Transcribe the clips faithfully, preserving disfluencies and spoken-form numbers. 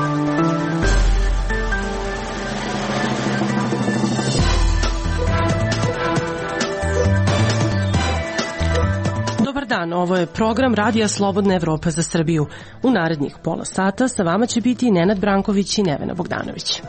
Dan, ovo je program Radija Slobodna Evropa za Srbiju. U narednih pola sata sa vama će biti Nenad Branković i Nevena Bogdanović.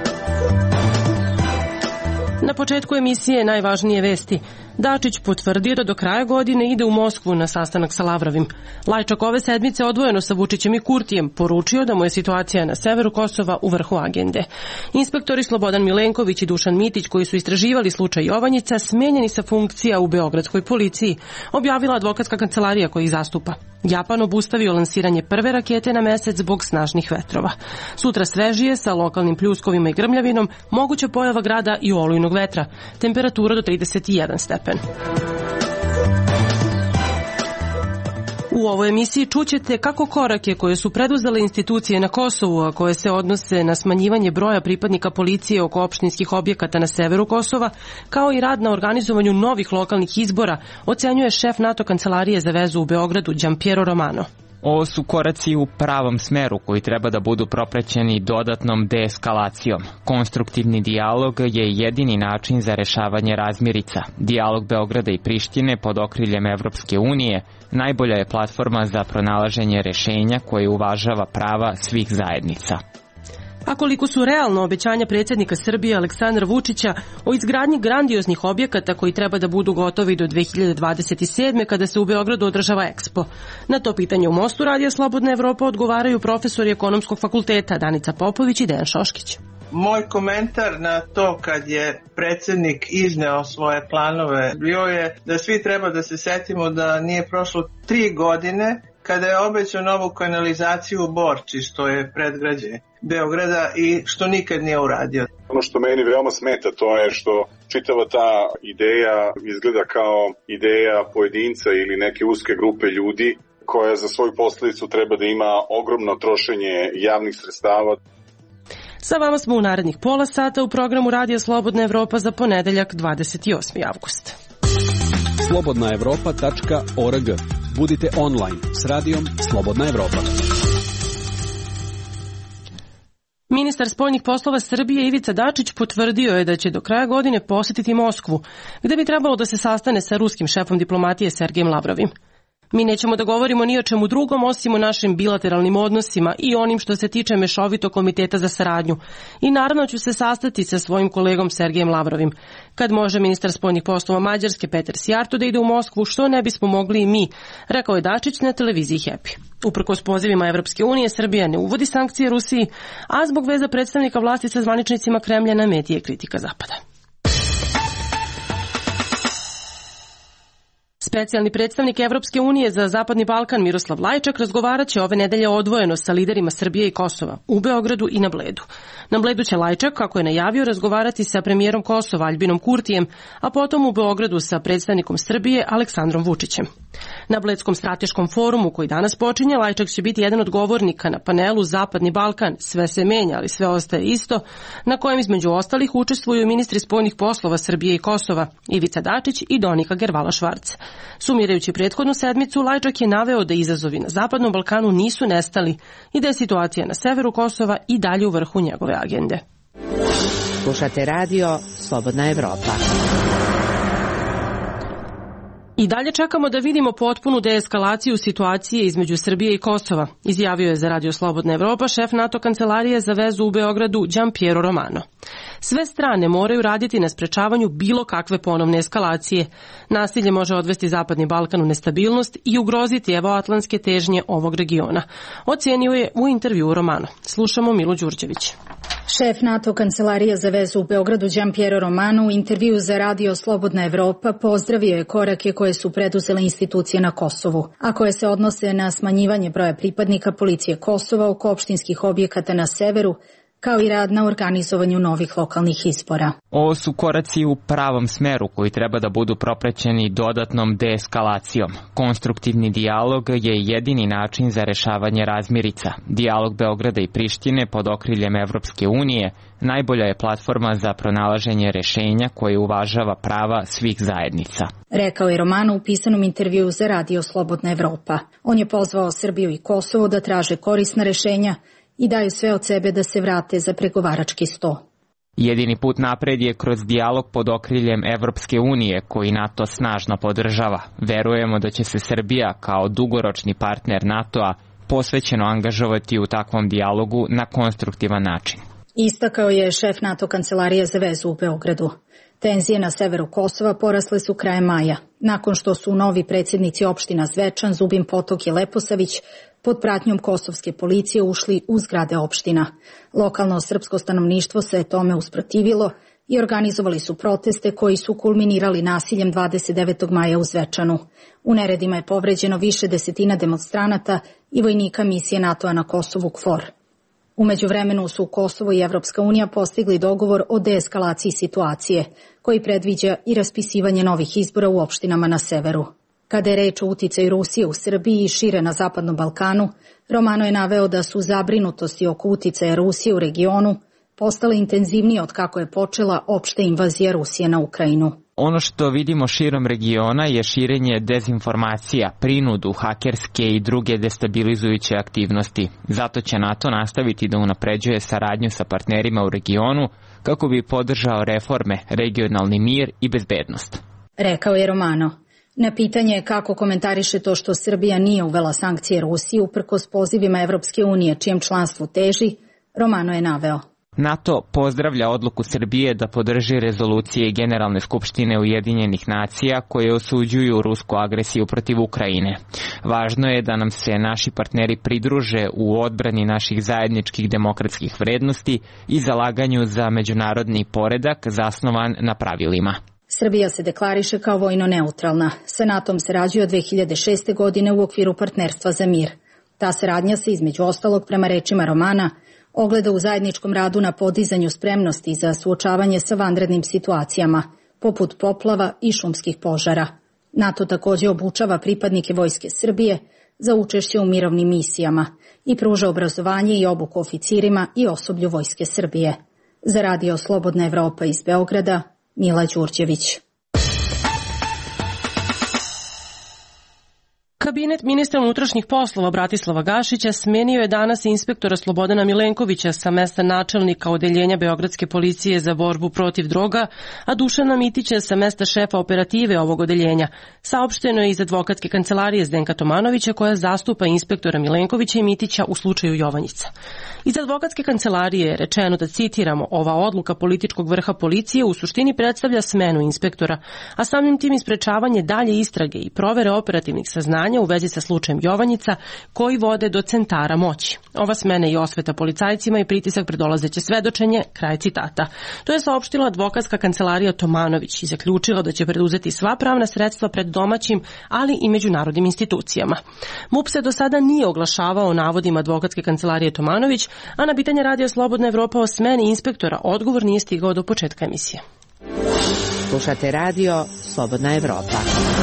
Na početku emisije najvažnije vesti. Dačić potvrdio da do kraja godine ide u Moskvu na sastanak sa Lavrovim. Lajčak ove sedmice odvojeno sa Vučićem i Kurtijem poručio da mu je situacija na severu Kosova u vrhu agende. Inspektori Slobodan Milenković i Dušan Mitić, koji su istraživali slučaj Jovanjica, smenjeni sa funkcija u beogradskoj policiji, objavila advokatska kancelarija koja ih zastupa. Japan obustavio lansiranje prve rakete na mesec zbog snažnih vetrova. Sutra svežije sa lokalnim pljuskovima i grmljavinom, moguća pojava grada i olujnog vetra. Temperatura do trideset jedan stepen. U ovoj emisiji čućete kako korake koje su preduzele institucije na Kosovu, a koje se odnose na smanjivanje broja pripadnika policije oko opštinskih objekata na severu Kosova, kao i rad na organizovanju novih lokalnih izbora, ocenjuje šef NATO kancelarije za vezu u Beogradu, Gianpiero Romano. Ovo su koraci u pravom smeru koji treba da budu propraćeni dodatnom deeskalacijom. Konstruktivni dijalog je jedini način za rešavanje razmirica. Dijalog Beograda i Prištine pod okriljem Evropske unije najbolja je platforma za pronalaženje rešenja koje uvažava prava svih zajednica. A koliko su realno obećanja predsjednika Srbije Aleksandra Vučića o izgradnji grandioznih objekata koji treba da budu gotovi do dve hiljade dvadeset sedme. kada se u Beogradu održava Ekspo? Na to pitanje u Mostu Radija Slobodna Evropa odgovaraju profesori Ekonomskog fakulteta Danica Popović i Dejan Šoškić. Moj komentar na to kad je predsjednik izneo svoje planove bio je da svi treba da se setimo da nije prošlo tri godine kada je obećao novu kanalizaciju u Borči, što je predgrađe Beograda i što nikad nije uradio. Ono što meni veoma smeta to je što čitava ta ideja izgleda kao ideja pojedinca ili neke uske grupe ljudi koja za svoju posljedicu treba da ima ogromno trošenje javnih sredstava. Sa vama smo u narednih pola sata u programu Radija Slobodna Evropa za ponedeljak dvadeset osmi avgust. slobodna evropa tačka org. Budite online s radijom Slobodna Evropa. Ministar spoljnih poslova Srbije Ivica Dačić potvrdio je da će do kraja godine posjetiti Moskvu, gde bi trebalo da se sastane sa ruskim šefom diplomatije Sergejem Lavrovim. Mi nećemo da govorimo ni o čemu drugom osim o našim bilateralnim odnosima i onim što se tiče Mešovitog komiteta za saradnju. I naravno ću se sastati sa svojim kolegom Sergejem Lavrovim. Kad može ministar spoljnih poslova Mađarske Peter Sjarto da ide u Moskvu, što ne bismo mogli i mi, rekao je Dačić na televiziji Happy. Uprkos pozivima Evropske unije, Srbija ne uvodi sankcije Rusiji, a zbog veza predstavnika vlasti sa zvaničnicima Kremlja na meti je kritika Zapada. Specijalni predstavnik Evropske unije za Zapadni Balkan Miroslav Lajčak razgovarat će ove nedelje odvojeno sa liderima Srbije i Kosova u Beogradu i na Bledu. Na Bledu će Lajčak, kako je najavio, razgovarati sa premijerom Kosova Aljbinom Kurtijem, a potom u Beogradu sa predstavnikom Srbije Aleksandrom Vučićem. Na Bledskom strateškom forumu koji danas počinje, Lajčak će biti jedan od govornika na panelu Zapadni Balkan, sve se menja, ali sve ostaje isto, na kojem između ostalih učestvuju ministri spoljnih poslova Srbije i Kosova, Ivica Dačić i Donika Gervala-Švarc. Sumirajući prethodnu sedmicu, Lajčak je naveo da izazovi na Zapadnom Balkanu nisu nestali i da je situacija na severu Kosova i dalje u vrhu njegove agende. Slušate radio Slobodna Evropa. I dalje čekamo da vidimo potpunu deeskalaciju situacije između Srbije i Kosova, izjavio je za Radio Slobodna Evropa šef NATO kancelarije za vezu u Beogradu Gianpiero Romano. Sve strane moraju raditi na sprečavanju bilo kakve ponovne eskalacije. Nasilje može odvesti Zapadni Balkan u nestabilnost i ugroziti evroatlantske težnje ovog regiona, ocenio je u intervjuu Romano. Slušamo Milu Đurđević. Šef NATO kancelarije za vezu u Beogradu Gianpiero Romano u intervjuu za Radio Slobodna Evropa pozdravio je korake koje su preduzele institucije na Kosovu, a koje se odnose na smanjivanje broja pripadnika policije Kosova oko opštinskih objekata na severu, kao i rad na organizovanju novih lokalnih izbora. Ovo su koraci u pravom smeru koji treba da budu propraćeni dodatnom deeskalacijom. Konstruktivni dijalog je jedini način za rešavanje razmirica. Dijalog Beograda i Prištine pod okriljem Evropske unije najbolja je platforma za pronalaženje rešenja koje uvažava prava svih zajednica. Rekao je Romano u pisanom intervjuu za Radio Slobodna Evropa. On je pozvao Srbiju i Kosovo da traže korisna rešenja i daju sve od sebe da se vrate za pregovarački sto. Jedini put napred je kroz dijalog pod okriljem Evropske unije, koji NATO snažno podržava. Verujemo da će se Srbija kao dugoročni partner NATO-a posvećeno angažovati u takvom dijalogu na konstruktivan način. Istakao je šef NATO kancelarije za vezu u Beogradu. Tenzije na severu Kosova porasle su krajem maja, nakon što su novi predsjednici opština Zvečan, Zubin Potok i Leposavić pod pratnjom kosovske policije ušli u zgrade opština. Lokalno srpsko stanovništvo se tome usprotivilo i organizovali su proteste koji su kulminirali nasiljem dvadeset devetog maja u Zvečanu. U neredima je povređeno više desetina demonstranata i vojnika misije NATO-a na Kosovu KFOR. U međuvremenu su Kosovo i Evropska unija postigli dogovor o deeskalaciji situacije, koji predviđa i raspisivanje novih izbora u opštinama na severu. Kada je reč o uticaju Rusije u Srbiji i šire na Zapadnom Balkanu, Romano je naveo da su zabrinutosti oko uticaja Rusije u regionu postale intenzivnije od kako je počela opšta invazija Rusije na Ukrajinu. Ono što vidimo širom regiona je širenje dezinformacija, prinudu, hakerske i druge destabilizujuće aktivnosti. Zato će NATO nastaviti da unapređuje saradnju sa partnerima u regionu kako bi podržao reforme, regionalni mir i bezbednost. Rekao je Romano. Na pitanje kako komentariše to što Srbija nije uvela sankcije Rusiji uprkos pozivima Evropske unije čijem članstvu teži, Romano je naveo. NATO pozdravlja odluku Srbije da podrži rezolucije Generalne skupštine Ujedinjenih nacija koje osuđuju rusku agresiju protiv Ukrajine. Važno je da nam se naši partneri pridruže u odbrani naših zajedničkih demokratskih vrednosti i zalaganju za međunarodni poredak zasnovan na pravilima. Srbija se deklariše kao vojno neutralna. Sa NATO-om sarađuje od dve hiljade šeste. godine u okviru partnerstva za mir. Ta saradnja se između ostalog prema rečima Romana ogleda u zajedničkom radu na podizanju spremnosti za suočavanje sa vanrednim situacijama, poput poplava i šumskih požara. NATO također obučava pripadnike Vojske Srbije za učešće u mirovnim misijama i pruža obrazovanje i obuku oficirima i osoblju Vojske Srbije. Za Radio Slobodna Evropa iz Beograda, Mila Đurđević. Kabinet ministra unutrašnjih poslova Bratislava Gašića smenio je danas inspektora Slobodana Milenkovića sa mesta načelnika odeljenja Beogradske policije za borbu protiv droga, a Dušana Mitića sa mesta šefa operative ovog odeljenja. Saopšteno je iz advokatske kancelarije Zdenka Tomanovića koja zastupa inspektora Milenkovića i Mitića u slučaju Jovanjica. Iz advokatske kancelarije je rečeno da, citiramo, ova odluka političkog vrha policije u suštini predstavlja smenu inspektora, a samim tim isprečavanje dalje istrage i provere operativnih saznanja u vezi sa slučajem Jovanjica koji vode do centara moći. Ova smena i osveta policajcima i pritisak predolazeće svedočenje, kraj citata. To je saopštila advokatska kancelarija Tomanović i zaključila da će preduzeti sva pravna sredstva pred domaćim, ali i međunarodnim institucijama. MUP se do sada nije oglašavao o navodima advokatske kancelarije Tomanović, a na pitanje Radio Slobodna Evropa o smeni inspektora odgovor nije stigao do početka emisije. Slušate Radio Slobodna Evropa.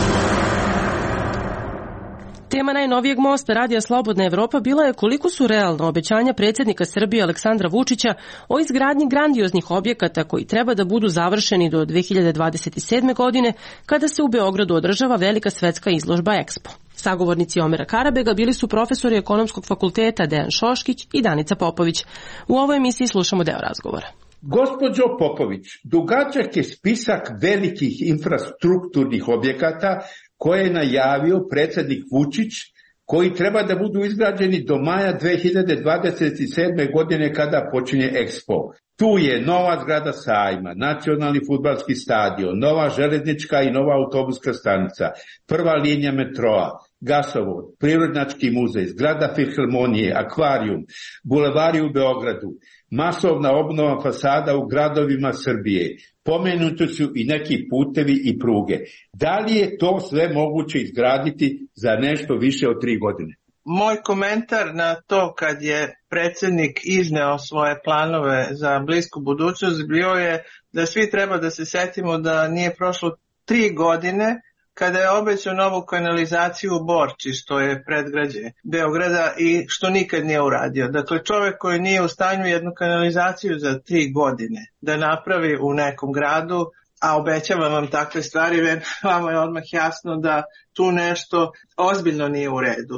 Tema najnovijeg mosta Radija Slobodna Evropa bila je koliko su realna obećanja predsjednika Srbije Aleksandra Vučića o izgradnji grandioznih objekata koji treba da budu završeni do dve hiljade dvadeset sedme. godine kada se u Beogradu održava velika svetska izložba Expo. Sagovornici Omera Karabega bili su profesori Ekonomskog fakulteta Dejan Šoškić i Danica Popović. U ovoj emisiji slušamo deo razgovora. Gospođo Popović, dugačak je spisak velikih infrastrukturnih objekata koje je najavio predsjednik Vučić, koji treba da budu izgrađeni do maja dve hiljade dvadeset sedme. godine kada počinje Expo. Tu je nova zgrada sajma, nacionalni fudbalski stadion, nova železnička i nova autobuska stanica, prva linija metroa, gasovod, prirodnjački muzej, zgrada filharmonije, akvarijum, bulevari u Beogradu, masovna obnova fasada u gradovima Srbije. Pomenuti su i neki putevi i pruge. Da li je to sve moguće izgraditi za nešto više od tri godine? Moj komentar na to kad je predsjednik izneo svoje planove za blisku budućnost bio je da svi treba da se setimo da nije prošlo tri godine kada je obećao novu kanalizaciju u Borči, što je predgrađe Beograda i što nikad nije uradio. Dakle, čovjek koji nije u stanju jednu kanalizaciju za tri godine da napravi u nekom gradu, a obećavam vam takve stvari, vama je odmah jasno da tu nešto ozbiljno nije u redu.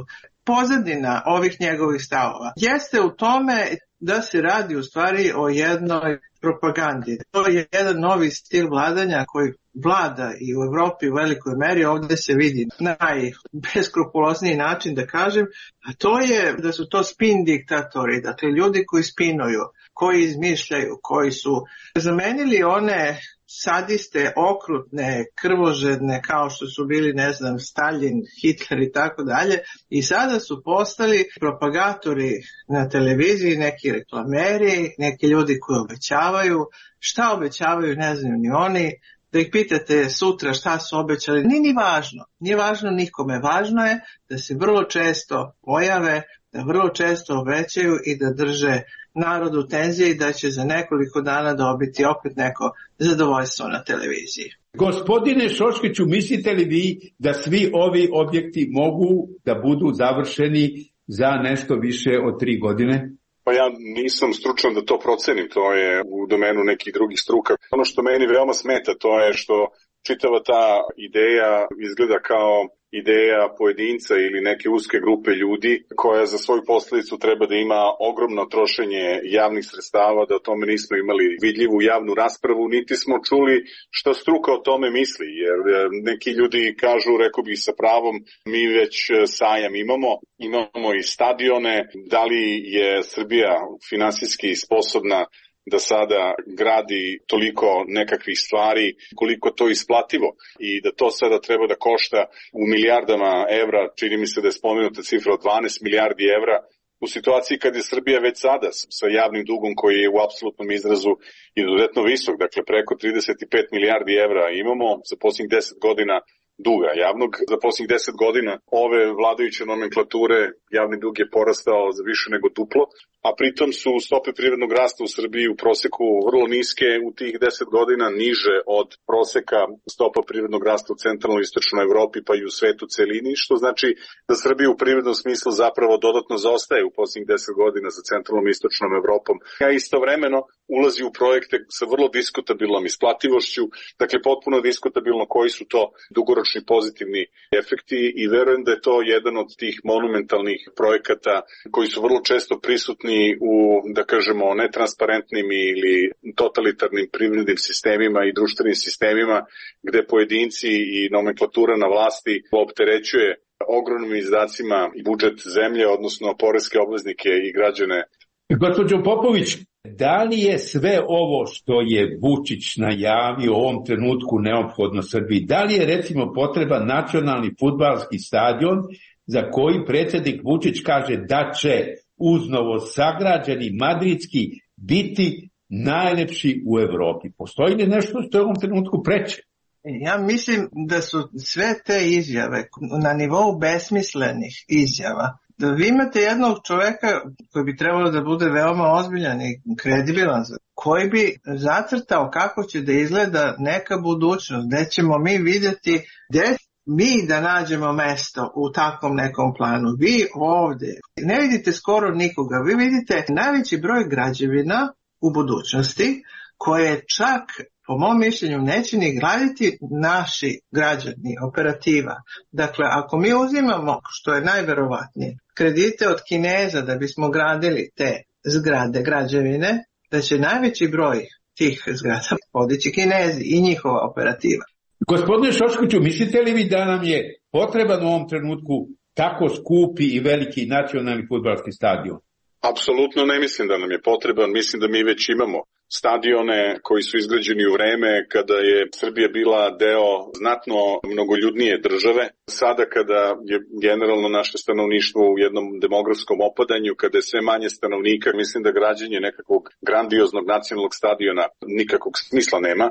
pozadina ovih njegovih stavova jeste u tome da se radi u stvari o jednoj propagandi. To je jedan novi stil vladanja koji vlada i u Evropi u velikoj meri, ovde se vidi najbeskrupulozniji način da kažem, a to je da su to spin diktatori, dakle ljudi koji spinuju, koji izmišljaju, koji su zamenili one sadiste, okrutne, krvožedne, kao što su bili, ne znam, Stalin, Hitler i tako dalje, i sada su postali propagatori na televiziji, neki reklameri, neki ljudi koji obećavaju. Šta obećavaju, ne znam ni oni. Da ih pitate sutra šta su obećali, nije ni važno. Nije važno nikome. Važno je da se vrlo često pojave, da vrlo često obećaju i da drže narodu tenzije i da će za nekoliko dana dobiti opet neko zadovoljstvo na televiziji. Gospodine Šoškiću, mislite li vi da svi ovi objekti mogu da budu završeni za nešto više od tri godine? Pa ja nisam stručan da to procenim, to je u domenu nekih drugih struka. Ono što meni veoma smeta to je što čitava ta ideja izgleda kao ideja pojedinca ili neke uske grupe ljudi koja za svoju posledicu treba da ima ogromno trošenje javnih sredstava, da o tome nismo imali vidljivu javnu raspravu, niti smo čuli šta struka o tome misli, jer neki ljudi kažu, rekao bih sa pravom, mi već sajam imamo, imamo i stadione, da li je Srbija finansijski sposobna da sada gradi toliko nekakvih stvari, koliko to isplativo i da to sada treba da košta u milijardama evra, čini mi se da je spomenuta cifra od dvanaest milijardi evra, u situaciji kad je Srbija već sada sa javnim dugom koji je u apsolutnom izrazu izuzetno visok, dakle preko trideset pet milijardi evra imamo za posljednjih deset godina duga javnog. Za posljednjih deset godina ove vladajuće nomenklature javni dug je porastao za više nego duplo, a pritom su stope privrednog rasta u Srbiji u proseku vrlo niske, u tih deset godina niže od proseka stopa privrednog rasta u centralnoj i istočnoj Evropi pa i u svetu celini, što znači da Srbija u privrednom smislu zapravo dodatno zaostaje u posljednjih deset godina za centralnom i istočnom Evropom, a istovremeno ulazi u projekte sa vrlo diskutabilnom isplativošću, dakle potpuno diskutabilno koji su to dugoročni pozitivni efekti i verujem da je to jedan od tih monumentalnih projekata koji su vrlo često prisutni u, da kažemo, netransparentnim ili totalitarnim privrednim sistemima i društvenim sistemima gde pojedinci i nomenklatura na vlasti opterećuje ogromnim izdacima i budžet zemlje, odnosno poreske obveznike i građane. Gospođo Popović, da li je sve ovo što je Vučić najavio u ovom trenutku neophodno Srbiji? Da li je recimo potreban nacionalni fudbalski stadion za koji predsjednik Vučić kaže da će uz novosagrađeni madridski biti najlepši u Evropi? Postoji li nešto što je u ovom trenutku preče? Ja mislim da su sve te izjave na nivou besmislenih izjava. Da vi imate jednog čoveka koji bi trebalo da bude veoma ozbiljan i kredibilan, koji bi zacrtao kako će da izgleda neka budućnost, gde ćemo mi vidjeti, gde mi da nađemo mesto u takvom nekom planu. Vi ovde ne vidite skoro nikoga, vi vidite najveći broj građevina u budućnosti koje čak, po mom mišljenju, neće ni graditi naši građani, operativa. Dakle, ako mi uzimamo, što je najverovatnije, kredite od Kineza da bismo gradili te zgrade, građevine, da će najveći broj tih zgrada podići Kinezi i njihova operativa. Gospodine Šoškiću, mislite li vi da nam je potreban u ovom trenutku tako skupi i veliki nacionalni fudbalski stadion? Apsolutno ne mislim da nam je potreban, mislim da mi već imamo stadione koji su izgrađeni u vreme kada je Srbija bila deo znatno mnogoljudnije države. Sada kada je generalno naše stanovništvo u jednom demografskom opadanju, kada je sve manje stanovnika, mislim da građenje nekakvog grandioznog nacionalnog stadiona nikakvog smisla nema.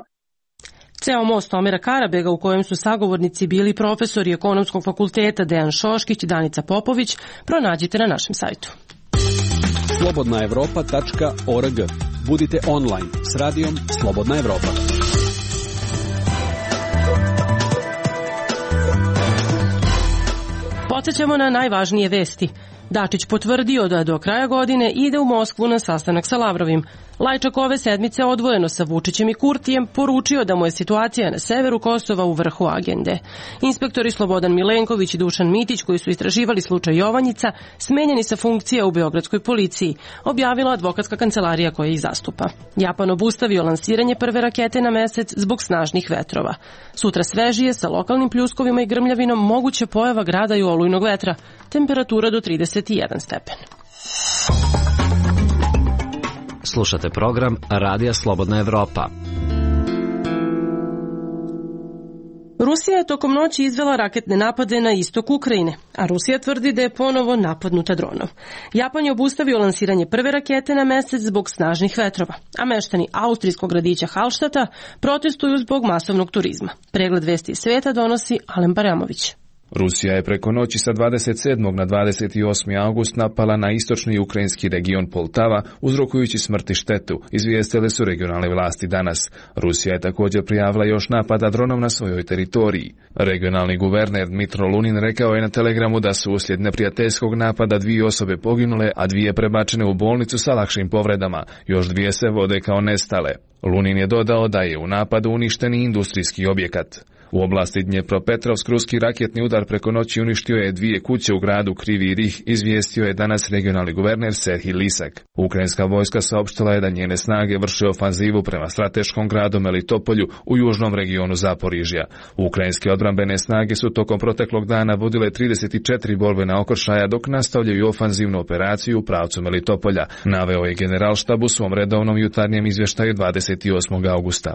Ceo most Omera Karabega, u kojem su sagovornici bili profesori Ekonomskog fakulteta Dejan Šoškić i Danica Popović, pronađite na našem sajtu. slobodna evropa tačka org. Budite online s radijom Slobodna Evropa. Podsećamo na najvažnije vesti. Dačić potvrdio da do kraja godine ide u Moskvu na sastanak sa Lavrovim. Lajčak ove sedmice odvojeno sa Vučićem i Kurtijem poručio da mu je situacija na severu Kosova u vrhu agende. Inspektori Slobodan Milenković i Dušan Mitić, koji su istraživali slučaj Jovanjica, smenjeni sa funkcija u beogradskoj policiji, objavila advokatska kancelarija koja ih zastupa. Japan obustavio lansiranje prve rakete na mesec zbog snažnih vetrova. Sutra svežije sa lokalnim pljuskovima i grmljavinom moguće pojava grada i olujnog vetra. Temperatura do trideset jedan stepen. Slušate program Radija Slobodna Evropa. Rusija je tokom noći izvela raketne napade na istok Ukrajine, a Rusija tvrdi da je ponovo napadnuta dronom. Japan je obustavio lansiranje prve rakete na mesec zbog snažnih vetrova, a meštani austrijskog gradića Hallstata protestuju zbog masovnog turizma. Pregled vesti iz sveta donosi Alen Baramović. Rusija je preko noći sa dvadeset sedmog na dvadeset osmi avgust napala na istočni ukrajinski region Poltava, uzrokujući smrt i štetu, izvijestile su regionalne vlasti danas. Rusija je također prijavila još napada dronom na svojoj teritoriji. Regionalni guverner Dmitro Lunin rekao je na telegramu da su uslijed neprijateljskog napada dvije osobe poginule, a dvije prebačene u bolnicu sa lakšim povredama. Još dvije se vode kao nestale. Lunin je dodao da je u napadu uništen i industrijski objekat. U oblasti Dnjepropetrovsk ruski raketni udar preko noći uništio je dvije kuće u gradu Krivi Rih, izvijestio je danas regionalni guverner Serhij Lisak. Ukrajinska vojska saopštila je da njene snage vrše ofanzivu prema strateškom gradu Melitopolju u južnom regionu Zaporižja. Ukrajinske odbrambene snage su tokom proteklog dana vodile trideset četiri borbena okršaja dok nastavljaju ofanzivnu operaciju u pravcu Melitopolja, naveo je generalštab u svom redovnom jutarnjem izvještaju dvadeset osmog avgusta.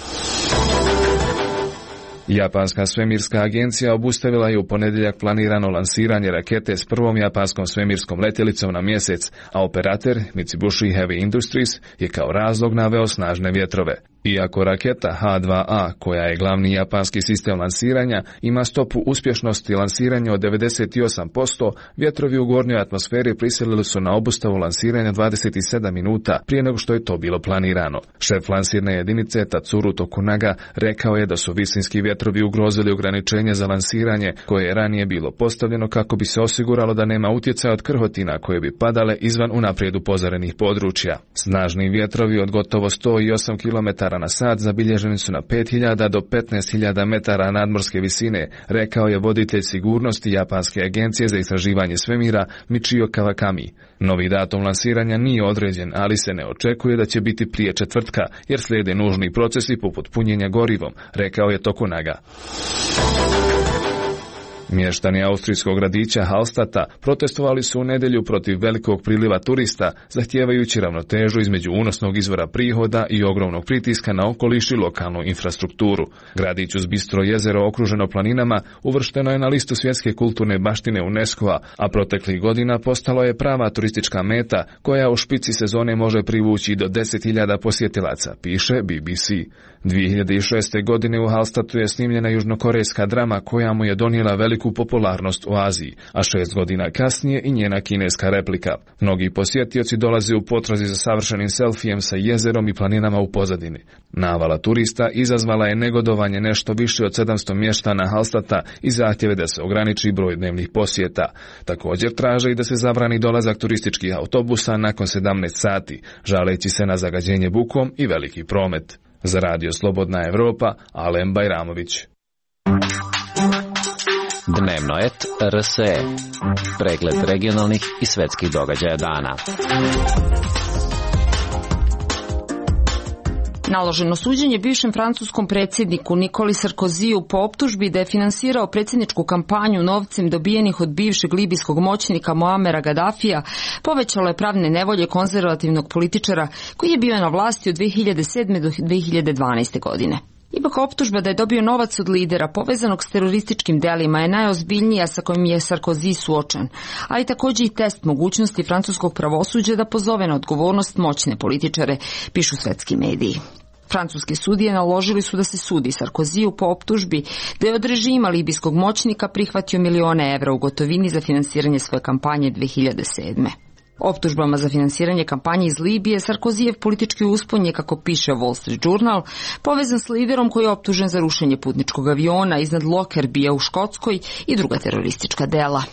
Japanska svemirska agencija obustavila je u ponedjeljak planirano lansiranje rakete s prvom japanskom svemirskom letjelicom na mjesec, a operater Mitsubishi Heavy Industries je kao razlog naveo snažne vjetrove. Iako raketa ha dva a, koja je glavni japanski sistem lansiranja, ima stopu uspješnosti lansiranja od devedeset osam posto, vjetrovi u gornjoj atmosferi prisilili su na obustavu lansiranja dvadeset sedam minuta prije nego što je to bilo planirano. Šef lansirne jedinice Tatsuru Tokunaga rekao je da su visinski vjetrovi ugrozili ograničenje za lansiranje koje je ranije bilo postavljeno kako bi se osiguralo da nema utjecaja od krhotina koje bi padale izvan unaprijed upozorenih područja. Snažni vjetrovi od gotovo sto osam kilometara na sat zabilježeni su na pet hiljada do petnaest hiljada metara nadmorske visine, rekao je voditelj sigurnosti Japanske agencije za istraživanje svemira Michio Kawakami. Novi datum lansiranja nije određen, ali se ne očekuje da će biti prije četvrtka, jer slijede nužni procesi poput punjenja gorivom, rekao je Tokunaga. Mještani austrijskog gradića Hallstata protestovali su u nedjelju protiv velikog priliva turista, zahtijevajući ravnotežu između unosnog izvora prihoda i ogromnog pritiska na okoliš i lokalnu infrastrukturu. Gradić uz bistro jezero okruženo planinama uvršteno je na listu svjetske kulturne baštine UNESCO-a, a proteklih godina postalo je prava turistička meta koja u špici sezone može privući do deset hiljada posjetilaca, piše B B C. dvije hiljade šeste. godine u Hallstatu je snimljena južnokorejska drama koja mu je donijela veliku popularnost u Aziji, a šest godina kasnije i njena kineska replika. Mnogi posjetioci dolaze u potrazi za savršenim selfijem sa jezerom i planinama u pozadini. Navala turista izazvala je negodovanje nešto više od sedamsto mještana Hallstata i zahtjeve da se ograniči broj dnevnih posjeta. Također traže i da se zabrani dolazak turističkih autobusa nakon sedamnaest sati, žaleći se na zagađenje bukom i veliki promet. Za Radio Slobodna Evropa, Alen Bajramović. Dnevno et R S E. Pregled regionalnih i svetskih događaja dana. Naloženo suđenje bivšem francuskom predsjedniku Nikoli Sarkoziju po optužbi da je finansirao predsjedničku kampanju novcem dobijenih od bivšeg libijskog moćnika Muamera Gaddafija povećalo je pravne nevolje konzervativnog političara koji je bio na vlasti od dvije hiljade sedme do dvije hiljade dvanaeste. godine. Ipak optužba da je dobio novac od lidera povezanog s terorističkim delima je najozbiljnija sa kojim je Sarkozy suočen, a i također i test mogućnosti francuskog pravosuđa da pozove na odgovornost moćne političare, pišu svetski mediji. Francuske sudije naložili su da se sudi Sarkoziju po optužbi da je od režima libijskog moćnika prihvatio milione evra u gotovini za finansiranje svoje kampanje dvije hiljade sedme. Optužbama za finansiranje kampanje iz Libije Sarkozijev politički uspon je, kako piše Wall Street Journal, povezan s liderom koji je optužen za rušenje putničkog aviona iznad Lockerbie u Škotskoj i druga teroristička dela.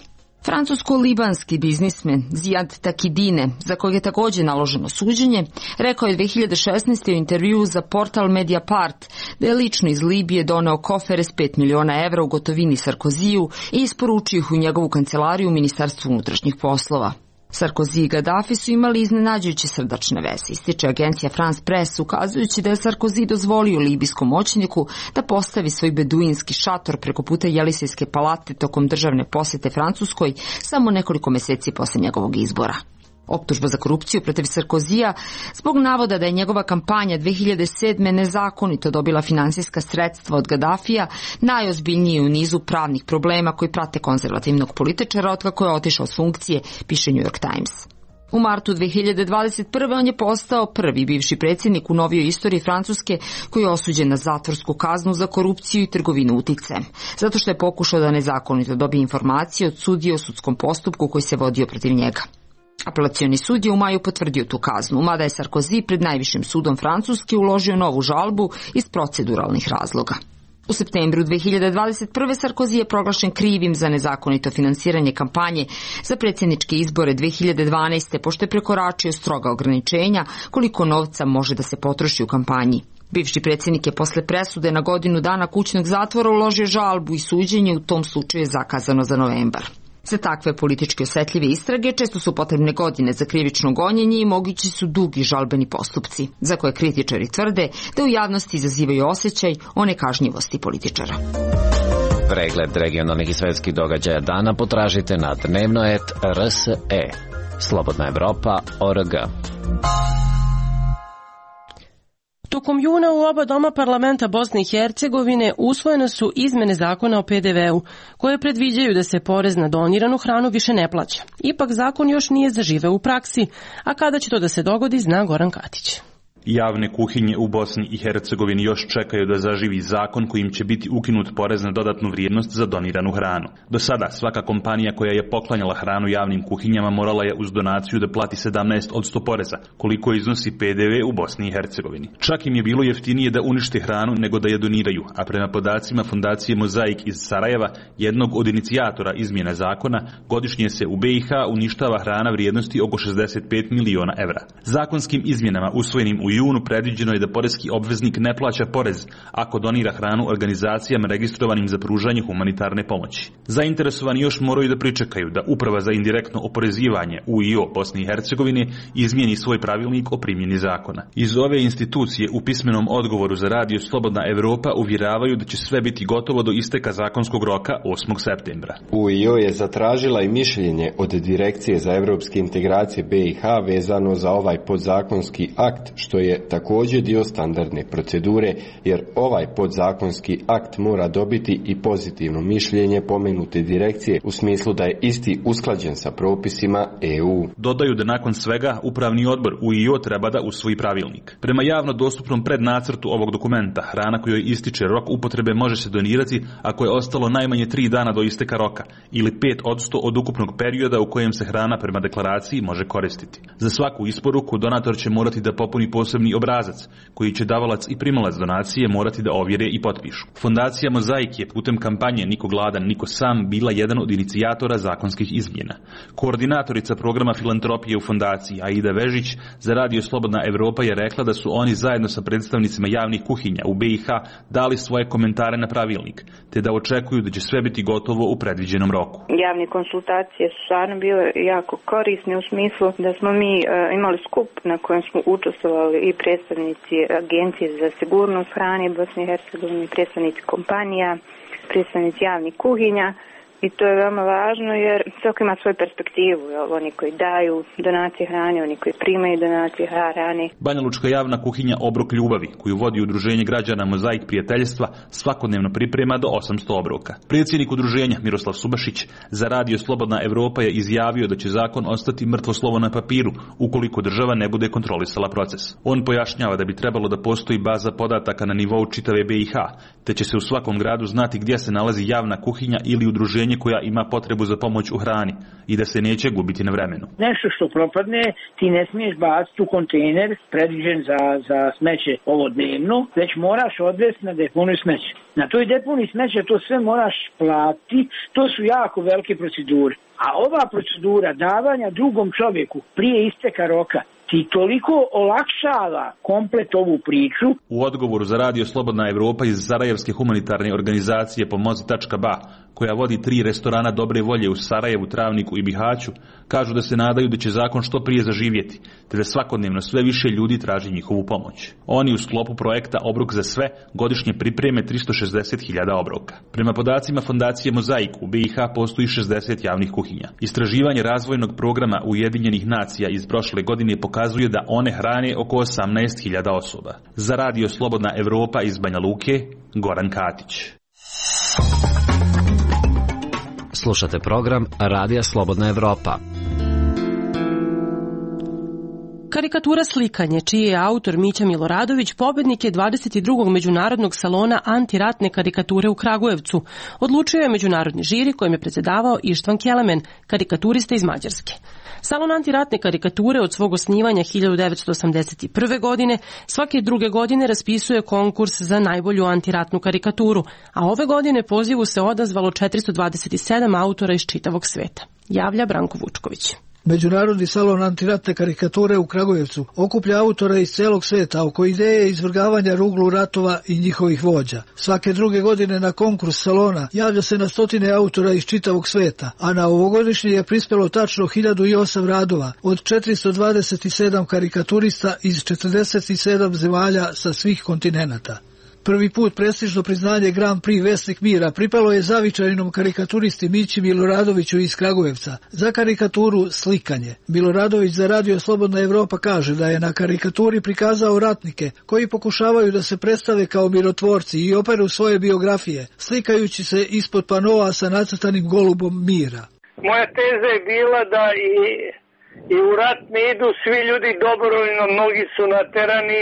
Francusko-libanski biznismen Zijad Takidine, za kojeg je također naloženo suđenje, rekao je dve hiljade šesnaeste. u intervjuu za portal Mediapart da je lično iz Libije doneo kofere s pet miliona evra u gotovini Sarkoziju i isporučio ih u njegovu kancelariju u Ministarstvu unutrašnjih poslova. Sarkozy i Gaddafi su imali iznenađujuće srdačne veze, ističe agencija France Press, ukazujući da je Sarkozy dozvolio libijskom moćniku da postavi svoj beduinski šator preko puta Jelisejske palate tokom državne posete Francuskoj samo nekoliko meseci posle njegovog izbora. Optužba za korupciju protiv Sarkozija zbog navoda da je njegova kampanja dve hiljade sedme. nezakonito dobila finansijska sredstva od Gaddafija najozbiljniji u nizu pravnih problema koji prate konzervativnog političara otkako je otišao s funkcije, piše New York Times. U martu dve hiljade dvadeset prve. on je postao prvi bivši predsjednik u novijoj istoriji Francuske koji je osuđen na zatvorsku kaznu za korupciju i trgovinu uticajem, zato što je pokušao da nezakonito dobije informacije od sudije o sudskom postupku koji se vodio protiv njega. Apelacioni sud je u maju potvrdio tu kaznu, mada je Sarkozy pred najvišim sudom Francuske uložio novu žalbu iz proceduralnih razloga. U septembru dve hiljade dvadeset prve. Sarkozy je proglašen krivim za nezakonito finansiranje kampanje za predsjedničke izbore dve hiljade dvanaeste. pošto je prekoračio stroga ograničenja koliko novca može da se potroši u kampanji. Bivši predsjednik je posle presude na godinu dana kućnog zatvora uložio žalbu i suđenje u tom slučaju je zakazano za novembar. Za takve politički osetljive istrage često su potrebne godine za krivično gonjenje i mogući su dugi žalbeni postupci, za koje kritičari tvrde da u javnosti izazivaju osjećaj o nekažnjivosti političara. Pregled regionalnih i svetskih događaja dana potražite na dnevnoet R S E. Slobodna Evropa O R G. Tokom juna u oba doma parlamenta Bosne i Hercegovine usvojene su izmene zakona o P D V-u, koje predviđaju da se porez na doniranu hranu više ne plaća. Ipak zakon još nije zaživeo u praksi, a kada će to da se dogodi zna Goran Katić. Javne kuhinje u Bosni i Hercegovini još čekaju da zaživi zakon kojim će biti ukinut porez na dodatnu vrijednost za doniranu hranu. Do sada svaka kompanija koja je poklanjala hranu javnim kuhinjama morala je uz donaciju da plati sedamnaest posto poreza, koliko iznosi P D V u Bosni i Hercegovini. Čak im je bilo jeftinije da unište hranu nego da je doniraju, a prema podacima Fondacije Mozaik iz Sarajeva, jednog od inicijatora izmjene zakona, godišnje se u B i H uništava hrana vrijednosti oko šezdeset pet miliona evra. Zakonskim izmjenama usvojenim u junu predviđeno je da poreski obveznik ne plaća porez ako donira hranu organizacijama registrovanim za pružanje humanitarne pomoći. Zainteresovani još moraju da pričekaju da Uprava za indirektno oporezivanje U I O Bosne i Hercegovine izmijeni svoj pravilnik o primjeni zakona. Iz ove institucije u pismenom odgovoru za radio Slobodna Evropa uvjeravaju da će sve biti gotovo do isteka zakonskog roka osmog septembra. U I O je zatražila i mišljenje od Direkcije za evropske integracije B i H vezano za ovaj podzakonski akt, što je je također dio standardne procedure, jer ovaj podzakonski akt mora dobiti i pozitivno mišljenje pomenute direkcije u smislu da je isti usklađen sa propisima E U. Dodaju da nakon svega Upravni odbor U I O treba da usvoji pravilnik. Prema javno dostupnom prednacrtu ovog dokumenta, hrana kojoj ističe rok upotrebe može se donirati ako je ostalo najmanje tri dana do isteka roka ili pet posto od ukupnog perioda u kojem se hrana prema deklaraciji može koristiti. Za svaku isporuku donator će morati da popuni posebni obrazac koji će davalac i primalac donacije morati da ovjere i potpišu. Fondacija Mozaik je putem kampanje Niko gladan, niko sam bila jedan od inicijatora zakonskih izmjena. Koordinatorica programa filantropije u fondaciji Aida Vežić za radio Slobodna Evropa je rekla da su oni zajedno sa predstavnicima javnih kuhinja u B i H dali svoje komentare na pravilnik, te da očekuju da će sve biti gotovo u predviđenom roku. Javne konsultacije su stvarno bile jako korisne u smislu da smo mi e, imali skup na kojem smo učestvovali i predstavnici Agencije za sigurnost hrane Bosne i Hercegovine, predstavnici kompanija, predstavnici javnih kuhinja. I to je veoma važno jer svako ima svoju perspektivu, oni koji daju donacije hrane, oni koji primaju donacije hrane. Banjalučka javna kuhinja Obrok ljubavi, koju vodi Udruženje građana Mozaik prijateljstva, svakodnevno priprema do osamsto obroka. Predsjednik udruženja Miroslav Subašić za radio Slobodna Evropa je izjavio da će zakon ostati mrtvo slovo na papiru ukoliko država ne bude kontrolisala proces. On pojašnjava da bi trebalo da postoji baza podataka na nivou čitave B i H, te će se u svakom gradu znati gdje se nalazi javna kuhinja ili udruženje udruženje koja ima potrebu za pomoć u hrani i da se neće gubiti na vremenu. Nešto što propadne ti ne smiješ baciti u kontejner predviđen za, za smeće ovodnevno, već moraš odvesti na deponiju smeće. Na toj deponiji smeće to sve moraš platiti, to su jako velike procedure. A ova procedura davanja drugom čovjeku prije isteka roka ti toliko olakšava komplet ovu priču. U odgovoru za radio Slobodna Evropa iz Sarajevske humanitarne organizacije Pomozi tačka ba, koja vodi tri restorana dobre volje u Sarajevu, Travniku i Bihaću, kažu da se nadaju da će zakon što prije zaživjeti, te da svakodnevno sve više ljudi traži njihovu pomoć. Oni u sklopu projekta Obrok za sve godišnje pripreme tristo šezdeset hiljada obroka. Prema podacima Fondacije Mozaik u be i ha postoji šezdeset javnih kuhinja. Istraživanje razvojnog programa Ujedinjenih nacija iz prošle godine pokazuje da one hrane oko osamnaest hiljada osoba. Za radio Slobodna Evropa iz Banja Luke, Goran Katić. Slušate program Radija Slobodna Evropa. Karikatura Slikanje, čiji je autor Mića Miloradović, pobednik je dvadeset drugog međunarodnog salona antiratne karikature u Kragujevcu. Odlučio je međunarodni žiri kojem je predsjedavao Ištvan Kelemen, karikaturista iz Mađarske. Salon antiratne karikature od svog osnivanja hiljadu devetsto osamdeset prve. godine svake druge godine raspisuje konkurs za najbolju antiratnu karikaturu, a ove godine pozivu se odazvalo četiristo dvadeset sedam autora iz čitavog sveta. Javlja Branko Vučković. Međunarodni salon antiratne karikature u Kragujevcu okuplja autore iz celog sveta oko ideje izvrgavanja ruglu ratova i njihovih vođa. Svake druge godine na konkurs salona javlja se na stotine autora iz čitavog sveta, a na ovogodišnji je prispelo tačno hiljadu osam radova od četiristo dvadeset sedam karikaturista iz četrdeset sedam zemalja sa svih kontinenata. Prvi put prestižno priznanje Grand Prix Vesnik mira pripalo je zavičajnom karikaturisti Mići Miloradoviću iz Kragujevca za karikaturu Slikanje. Miloradović za radio Slobodna Evropa kaže da je na karikaturi prikazao ratnike koji pokušavaju da se predstave kao mirotvorci i operu svoje biografije, slikajući se ispod panoa sa nacrtanim golubom mira. Moja teza je bila da i, i u rat ne idu svi ljudi dobrovoljno, mnogi su naterani.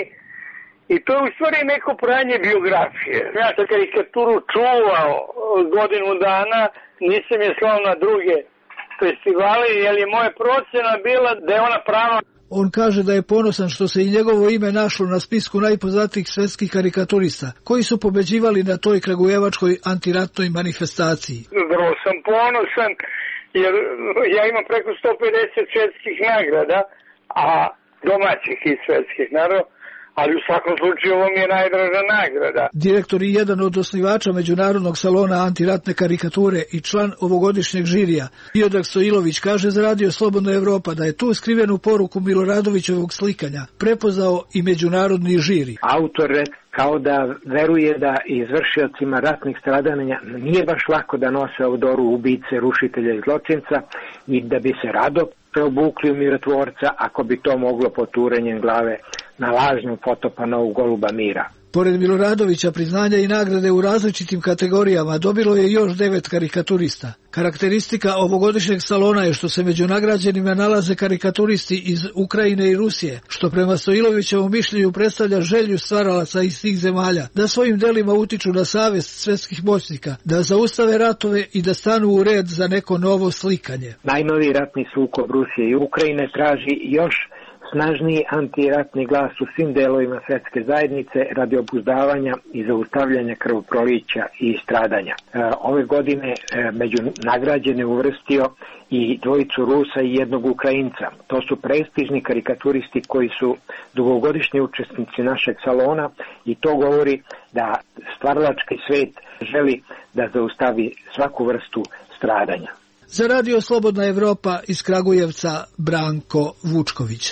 I to je u stvari neko pranje biografije. Ja sam karikaturu čuvao godinu dana, nisam je slao na druge festivale, jer je moja procena bila da je ona prava. On kaže da je ponosan što se i njegovo ime našlo na spisku najpoznatijih svetskih karikaturista, koji su pobeđivali na toj kragujevačkoj antiratnoj manifestaciji. Vrlo sam ponosan, jer ja imam preko sto pedeset svetskih nagrada, a domaćih i svetskih naravno. Ali u svakom slučaju ovo mi je najdraža nagrada. Direktor i jedan od osnivača Međunarodnog salona antiratne karikature i član ovogodišnjeg žirija, Miodrag Stojilović, kaže za radio Slobodna Evropa da je tu skrivenu poruku Miloradovićevog Slikanja prepoznao i međunarodni žiri. Autor kao da veruje da izvršiocima ratnih stradanja nije baš lako da nose odoru ubice, rušitelja i zločinca i da bi se rado preobukli u mirotvorca ako bi to moglo poturanjem glave na lažnu fotopanovu goluba mira. Pored Miloradovića priznanja i nagrade u različitim kategorijama dobilo je još devet karikaturista. Karakteristika ovogodišnjeg salona je što se među nagrađenima nalaze karikaturisti iz Ukrajine i Rusije, što prema Stojilovićevom mišljenju predstavlja želju stvaralaca iz tih zemalja da svojim delima utiču na savest svetskih moćnika, da zaustave ratove i da stanu u red za neko novo slikanje. Najnoviji ratni sukob Rusije i Ukrajine traži još snažniji antiratni glas u svim delovima svetske zajednice radi obuzdavanja i zaustavljanja krvoprolića i stradanja. Ove godine među nagrađene uvrstio i dvojicu Rusa i jednog Ukrajinca. To su prestižni karikaturisti koji su dugogodišnji učesnici našeg salona i to govori da stvaralački svet želi da zaustavi svaku vrstu stradanja. Za radio Slobodna Evropa iz Kragujevca, Branko Vučković.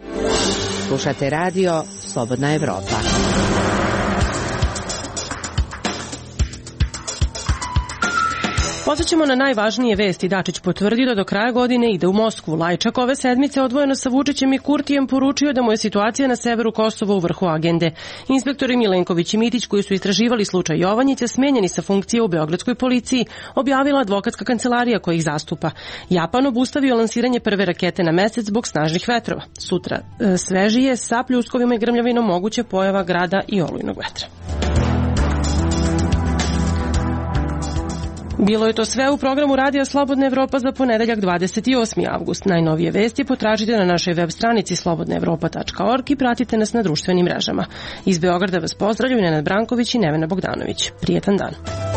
Slušate radio Slobodna Evropa. Posjećamo na najvažnije vesti. Dačić potvrdio da do kraja godine ide u Moskvu. Lajčak ove sedmice odvojeno sa Vučićem i Kurtijem poručio da mu je situacija na severu Kosova u vrhu agende. Inspektori Milenković i Mitić koji su istraživali slučaj Jovanjića smenjeni sa funkcije u Beogradskoj policiji, objavila advokatska kancelarija koja ih zastupa. Japan obustavio lansiranje prve rakete na mesec zbog snažnih vetrova. Sutra svežije sa pljuskovima i grmljavinom moguće pojava grada i olujnog vetra. Bilo je to sve u programu Radija Slobodna Evropa za ponedeljak dvadeset osmi avgust. Najnovije vesti potražite na našoj web stranici slobodna evropa tačka org i pratite nas na društvenim mrežama. Iz Beograda vas pozdravljaju Nenad Branković i Nevena Bogdanović. Prijetan dan.